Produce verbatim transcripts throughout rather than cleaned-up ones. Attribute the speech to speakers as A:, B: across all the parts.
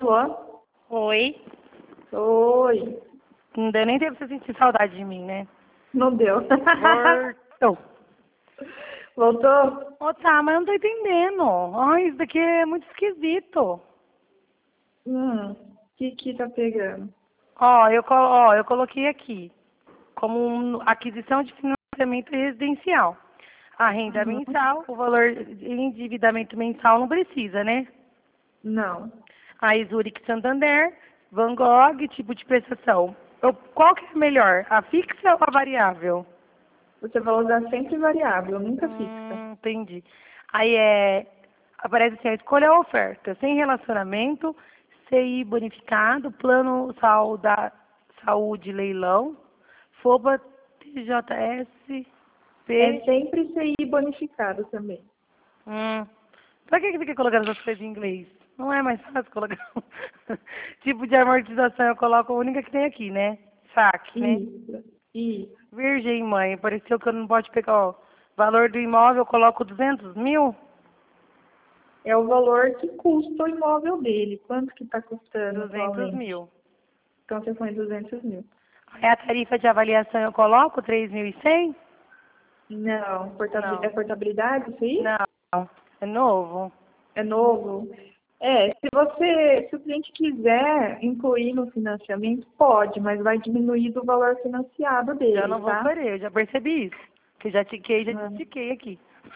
A: Alô?
B: Oi.
A: Oi.
B: Não deu nem tempo pra você sentir saudade de mim, né?
A: Não deu.
B: Voltou.
A: Voltou?
B: Ô, tá, mas eu não tô entendendo. Ai, isso daqui é muito esquisito.
A: Hum, o que que tá pegando?
B: Ó, eu, colo- ó, eu coloquei aqui como um- aquisição de financiamento residencial. A renda
A: Uhum.
B: mensal, o valor de endividamento mensal não precisa, né?
A: Não.
B: Aí Zurich Santander, Van Gogh, tipo de prestação. Eu- qual que é melhor, a fixa ou a variável?
A: Você vai usar sempre variável, nunca fixa.
B: Hum, entendi. Aí é, aparece assim, ó, escolha a oferta, sem relacionamento, C I bonificado, plano sauda, saúde leilão, FOBA, T J S,
A: É
B: P.
A: sempre C I bonificado também.
B: Hum. Pra que que fica colocando essas coisas em inglês? Não é mais fácil colocar tipo de amortização, eu coloco a única que tem aqui, né? Saque, né?
A: Isso. Isso.
B: Virgem, mãe, pareceu que eu não pode pegar, ó, valor do imóvel, eu coloco duzentos mil?
A: É o valor que custa o imóvel dele. Quanto que tá custando
B: duzentos
A: atualmente?
B: mil.
A: Então você põe duzentos mil.
B: Aí a tarifa de avaliação eu coloco três mil e cem?
A: Não. Portabili- É
B: Não.
A: portabilidade isso aí?
B: Não. É novo?
A: É novo? É, se você, se o cliente quiser incluir no financiamento, pode, mas vai diminuir do valor financiado
B: Eu
A: dele,
B: não vou
A: tá?
B: querer, eu já percebi isso. Que já tiquei, já
A: Ah.
B: destiquei aqui.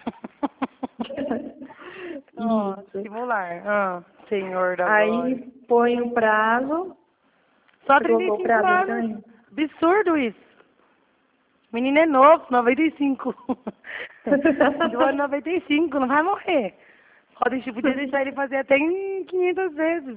B: Ó,
A: Isso.
B: simular. Ah, senhor da glória.
A: Aí põe o prazo.
B: Só
A: Você
B: trinta
A: colocou
B: e
A: o
B: cinco
A: prazo aí
B: anos.
A: também?
B: Absurdo isso. Menino é novo, noventa e cinco. Do ano noventa e cinco, não vai morrer. Pode, tipo, podia deixar ele fazer até em quinhentas vezes.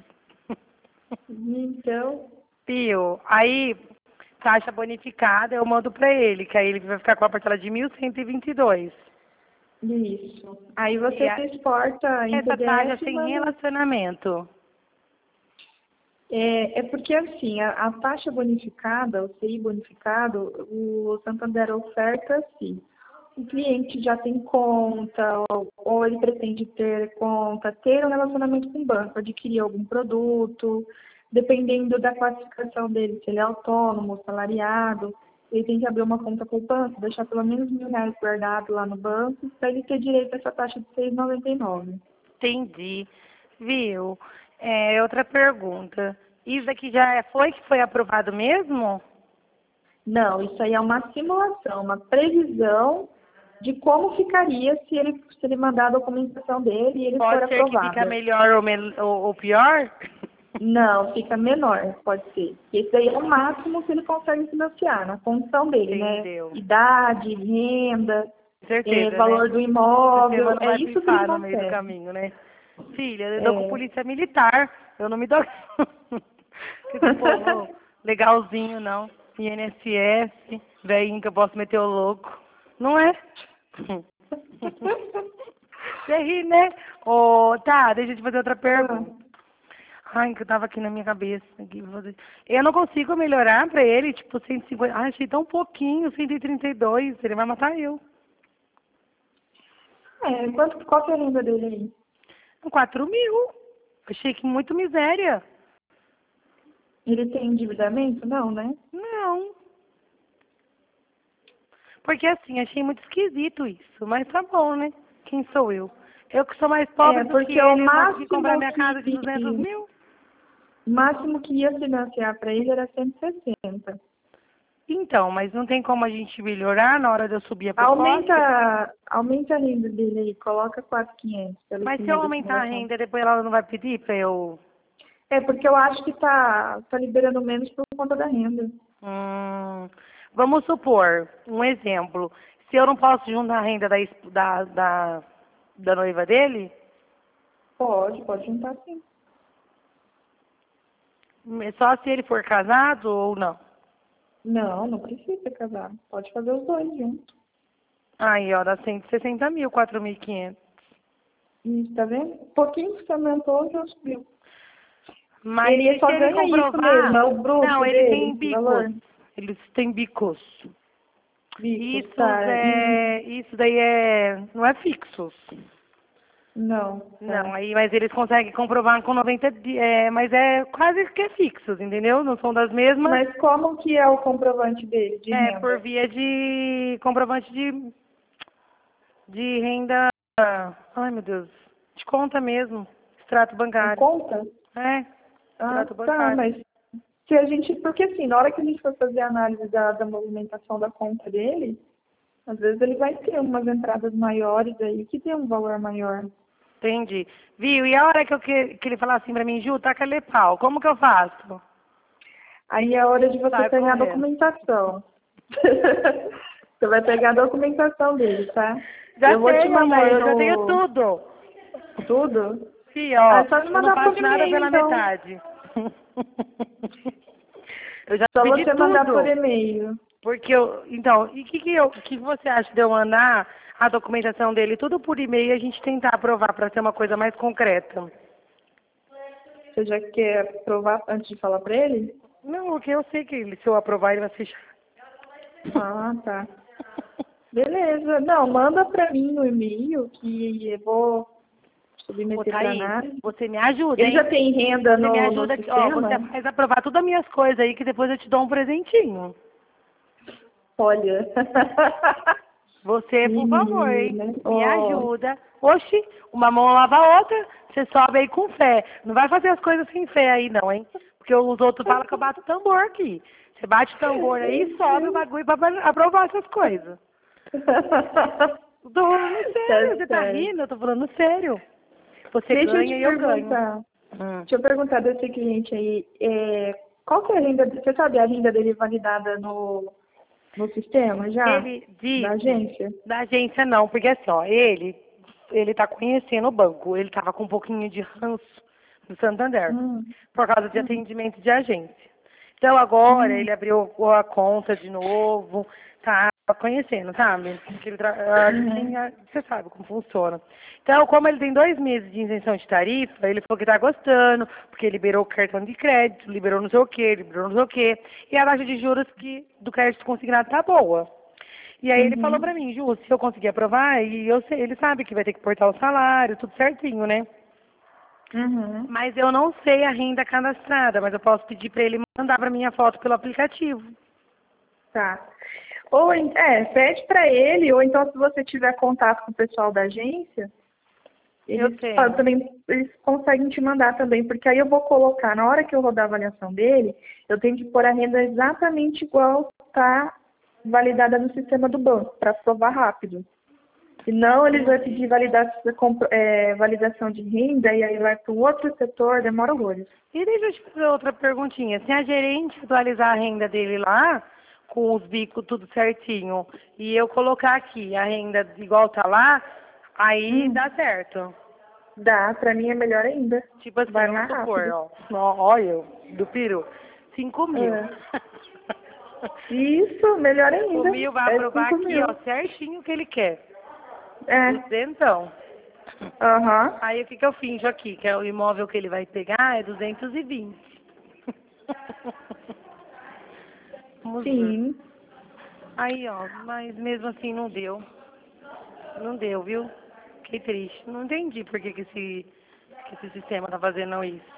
A: Então,
B: Pio, aí, taxa bonificada, eu mando pra ele, que aí ele vai ficar com a parcela de mil cento e vinte e dois.
A: isso. Aí
B: E
A: você
B: a,
A: exporta em
B: essa taxa
A: P D F e
B: sem
A: manda.
B: relacionamento.
A: É, é porque assim, a, a taxa bonificada, o C I bonificado, o Santander oferta assim. O cliente já tem conta, ou, ou ele pretende ter conta, ter um relacionamento com o banco, adquirir algum produto, dependendo da classificação dele, se ele é autônomo, salariado, ele tem que abrir uma conta poupança, deixar pelo menos mil reais guardado lá no banco, para ele ter direito a essa taxa de seis reais e noventa e nove centavos.
B: Entendi. Viu? É, outra pergunta. Isso aqui já é- foi que foi aprovado mesmo?
A: Não, isso aí é uma simulação, uma previsão de como ficaria se ele, se ele mandar a documentação dele e ele for
B: Pode ser que fica
A: aprovado.
B: melhor ou, mel- ou, ou pior?
A: Não, fica menor, pode ser. Esse daí é o máximo que ele consegue financiar, na condição dele, né?
B: Entendeu.
A: Idade, renda, é,
B: Certeza, né?
A: valor do
B: O sistema
A: imóvel,
B: não
A: é
B: vai
A: isso que ele
B: pifar no meio do
A: consegue.
B: caminho, né? Filha, eu dou com
A: É.
B: polícia militar. Eu não me dou com esse povo legalzinho, não. I N S S, velhinho que eu posso meter o louco. Não é? Você ri, né? Ô, tá, deixa eu te fazer outra pergunta. Ai, que eu tava aqui na minha cabeça. Aqui, vou fazer- eu não consigo melhorar pra ele, tipo, cento e cinquenta. Ai, achei tão pouquinho, cento e trinta e dois. Ele vai matar eu.
A: É, quanto, qual que é a renda dele aí?
B: quatro mil. Achei que muito miséria.
A: Ele tem endividamento? Não, né?
B: Não. Porque assim, achei muito esquisito isso. Mas tá bom, né? Quem sou eu? Eu que sou mais
A: É,
B: pobre do que
A: porque o
B: ele, eu consegui comprar
A: máximo
B: minha casa de duzentos
A: que,
B: mil.
A: o máximo que ia financiar para ele era cento e sessenta.
B: Então, mas não tem como a gente melhorar na hora de eu subir a proposta?
A: Aumenta, aumenta a renda dele aí, coloca quatro mil e quinhentos pela
B: Mas se eu
A: primeira
B: aumentar a
A: simulação.
B: renda, depois ela não vai pedir pra eu...
A: É, porque eu acho que tá, tá liberando menos por conta da renda.
B: Hum, vamos supor, um exemplo. Se eu não posso juntar a renda da, es- da, da, da noiva dele,
A: Pode, pode juntar sim.
B: é só se ele for casado ou não.
A: Não, não precisa casar. Pode fazer os dois juntos.
B: Aí, ó, dá cento e sessenta mil, quatro mil e quinhentos.
A: Isso, tá vendo? Um pouquinho que você aumentou, já subiu.
B: Mas
A: Ele
B: e
A: só
B: se ele
A: ganha isso mesmo,
B: comprovar...
A: é o
B: Não,
A: bruto
B: ele
A: dele,
B: tem
A: esse
B: bicos.
A: valor.
B: Eles têm bicos.
A: Isso,
B: Isso
A: tá. E
B: é... Isso daí é... Não é fixos.
A: Não.
B: Não,
A: É.
B: aí, mas eles conseguem comprovar com noventa dias, é, mas é quase que é fixos, entendeu? Não são das mesmas,
A: Mas como que é o comprovante dele de
B: é por
A: renda?
B: via de comprovante de, de renda, ai meu Deus, de conta mesmo, extrato
A: Em
B: bancário.
A: conta?
B: É,
A: Ah,
B: extrato
A: tá,
B: bancário.
A: mas se a gente, porque assim, na hora que a gente for fazer a análise da, da movimentação da conta dele, às vezes ele vai ter umas entradas maiores aí que tem um valor maior.
B: Entendi. Viu? E a hora que, eu, que, que ele falar assim pra mim, Ju, taca ele pau, como que eu faço?
A: Aí é hora de você
B: Sai
A: pegar a
B: correndo.
A: documentação. Você vai pegar a documentação dele, tá?
B: Já
A: Eu vou te
B: tenho,
A: mandar
B: amor,
A: aí
B: eu já tenho
A: no
B: tudo.
A: tudo.
B: Sim,
A: Ah,
B: ó,
A: é só me
B: eu não
A: mandar por
B: faço nada
A: e-mail,
B: pela
A: então.
B: metade. Eu já
A: Só
B: pedi
A: você mandar por
B: tudo.
A: e-mail.
B: Porque eu, então, e o que, que, eu, que você acha de eu mandar a documentação dele tudo por e-mail e a gente tentar aprovar para ser uma coisa mais concreta?
A: Você já quer provar antes de falar pra ele?
B: Não, porque eu sei que ele, se eu aprovar ele vai fechar.
A: Ah, tá. Beleza. Não, manda pra mim no e-mail que eu vou
B: Ô,
A: submeter para
B: Thaís,
A: análise.
B: você me ajuda,
A: Ele já
B: hein?
A: tem renda
B: Você me
A: no, no
B: ajuda aqui, ó, você
A: sistema?
B: faz aprovar todas as minhas coisas aí que depois eu te dou um presentinho.
A: Olha.
B: Você, por favor, hein?
A: Menina.
B: Me
A: Ó.
B: ajuda. Oxi, uma mão lava a outra, você sobe aí com fé. Não vai fazer as coisas sem fé aí não, hein? Porque os outros falam que eu bato tambor aqui. Você bate o tambor aí e sobe o bagulho pra aprovar essas coisas. Eu tô falando
A: Tá
B: sério, você tá
A: certo.
B: rindo, eu tô falando sério. Você
A: Deixa eu
B: ganha
A: te
B: e eu ganho.
A: perguntar.
B: Hum.
A: Deixa eu perguntar desse cliente aí. É, qual que é a renda? Você sabe a renda dele validada no, no sistema já?
B: Ele
A: Da
B: disse,
A: agência?
B: da agência não, porque assim, ó, ele, ele tá conhecendo o banco, ele tava com um pouquinho de ranço do Santander,
A: Hum,
B: por causa de
A: hum,
B: atendimento de agência. Então agora
A: hum,
B: ele abriu a conta de novo, tá conhecendo, sabe? Que ele tra- a gente tem
A: uhum,
B: a- você sabe como funciona. Então, como ele tem dois meses de isenção de tarifa, ele falou que tá gostando, porque liberou o cartão de crédito, liberou não sei o quê, liberou não sei o quê, e a taxa de juros que, do crédito consignado tá boa. E aí ele falou pra
A: uhum,
B: mim, Ju, se eu conseguir aprovar, e eu sei, ele sabe que vai ter que portar o salário, tudo certinho, né?
A: uhum.
B: Mas eu não sei a renda cadastrada, mas eu posso pedir pra ele mandar pra mim a foto pelo aplicativo.
A: Tá. Ou, en- é, pede para ele, ou então se você tiver contato com o pessoal da agência,
B: Eu
A: eles fa-
B: tenho.
A: também eles conseguem te mandar também, porque aí eu vou colocar, na hora que eu rodar a avaliação dele, eu tenho que pôr a renda exatamente igual está validada no sistema do banco, para provar rápido. Senão eles vão
B: Entendi.
A: pedir valida- compro- é, validação de renda e aí vai para um outro setor, demora horrores.
B: E deixa eu te fazer outra perguntinha. Se a gerente atualizar a renda dele lá, com os bicos tudo certinho, e eu colocar aqui a renda igual tá lá, aí
A: Hum,
B: dá certo.
A: dá, para mim é melhor ainda.
B: Tipo assim,
A: Vai
B: vamos
A: mais
B: supor,
A: rápido.
B: ó. Ó, Olha eu, do peru. Cinco mil.
A: É. Isso, melhor
B: O
A: ainda.
B: mil vai
A: É
B: aprovar
A: cinco
B: aqui, ó,
A: mil.
B: certinho o que ele quer.
A: É.
B: Duzentão.
A: Aham.
B: Aí o que que eu finjo aqui? Que é o imóvel que ele vai pegar é duzentos e vinte. Vamos ver.
A: Sim.
B: Aí, ó, mas mesmo assim não deu. Não deu, viu? Fiquei triste. Não entendi por que, que, esse, que esse sistema tá fazendo isso.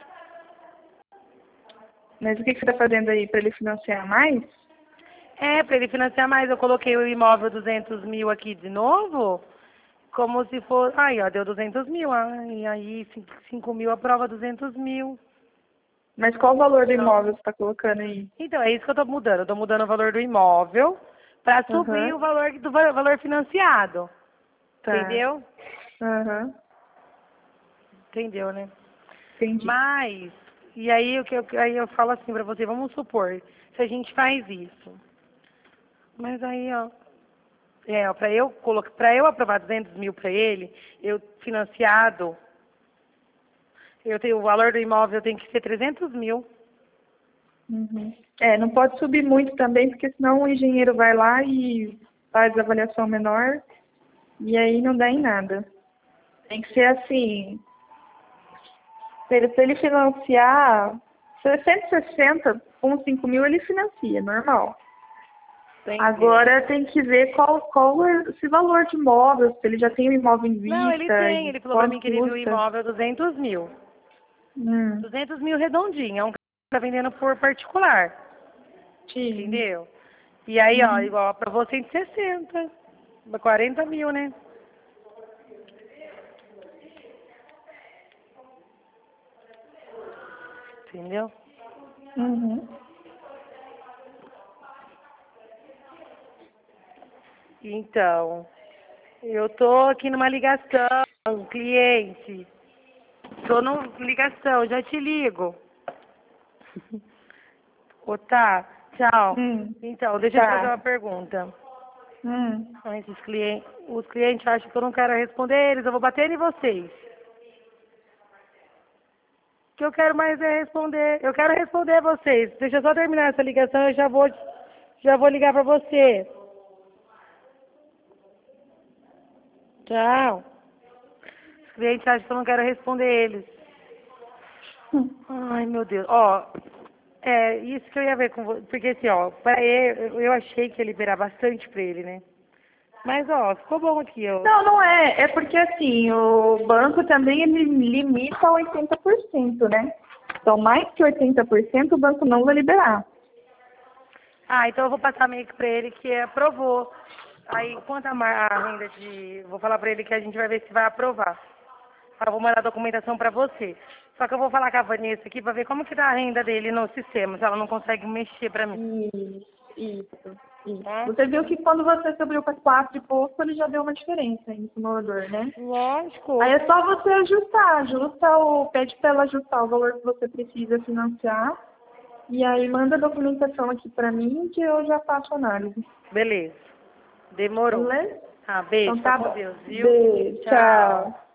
A: Mas o que que você está fazendo aí para ele financiar mais?
B: É, para ele financiar mais, eu coloquei o imóvel duzentos mil aqui de novo, como se fosse... Aí, ó, deu duzentos mil. Ah, e aí, cinco mil aprova duzentos mil.
A: Mas qual o valor do
B: Não.
A: imóvel que você está colocando aí?
B: Então, é isso que eu tô mudando. Eu tô mudando o valor do imóvel para subir
A: Aham.
B: o valor do va- valor financiado.
A: Tá.
B: Entendeu?
A: Aham.
B: Entendeu, né?
A: Entendi.
B: Mas, e aí o que eu, aí eu falo assim pra você, vamos supor, se a gente faz isso. Mas aí, ó, é, ó, pra eu colocar, para eu aprovar duzentos mil pra ele, eu financiado, eu tenho o valor do imóvel tem que ser trezentos mil.
A: Uhum. É, não pode subir muito também, porque senão o engenheiro vai lá e faz a avaliação menor e aí não dá em nada. Tem que ser assim, se ele, se ele financiar cento e sessenta com cinco mil, ele financia, normal.
B: Sem
A: Agora tem que ver qual, qual é esse valor de imóvel, se ele já tem o imóvel em vista.
B: Não, ele tem. Ele falou pra mim que ele viu o
A: custa.
B: imóvel duzentos mil.
A: Hum,
B: duzentos mil redondinho. É um cara que tá vendendo por particular.
A: sim.
B: Entendeu? E aí, ó,
A: Uhum.
B: igual aprovou cento e sessenta. quarenta mil, né? Entendeu?
A: Uhum.
B: Então, eu tô aqui numa ligação, um cliente. Tô numa ligação, já te ligo. Ô, tá, tchau.
A: Hum,
B: Então, deixa eu te fazer
A: tá.
B: uma pergunta.
A: Hum.
B: Ah, Esses clientes, os clientes acham que eu não quero responder eles, eu vou bater em vocês. O que eu quero mais é responder. Eu quero responder vocês. Deixa eu só terminar essa ligação, eu já vou, já vou ligar pra você. Tchau. Os clientes acham que eu não quero responder eles. Ai, meu Deus. Ó, é isso que eu ia ver com você. Porque assim, ó, pra ele, eu achei que ia liberar bastante pra ele, né? Mas, ó, ficou bom aqui, ó.
A: Não, não é. É porque assim, o banco também ele limita a oitenta por cento, né? Então, mais que oitenta por cento o banco não vai liberar.
B: Ah, então eu vou passar meio que pra ele que aprovou. Aí, quanto a, mar- a renda de... Vou falar pra ele que a gente vai ver se vai aprovar. Eu vou mandar a documentação pra você. Só que eu vou falar com a Vanessa aqui pra ver como que tá a renda dele no sistema, se ela não consegue mexer pra mim.
A: Isso, isso, isso.
B: Tá?
A: Você viu que quando você subiu para quatro e pouco, ele já deu uma diferença em simulador, né?
B: Lógico.
A: Aí é só você ajustar, ajusta o, pede para ela ajustar o valor que você precisa financiar. E aí manda a documentação aqui para mim que eu já faço análise.
B: Beleza. Demorou.
A: Beleza?
B: Ah, beijo.
A: Então tá
B: Fica com
A: bom.
B: Deus, viu?
A: Beijo, tchau.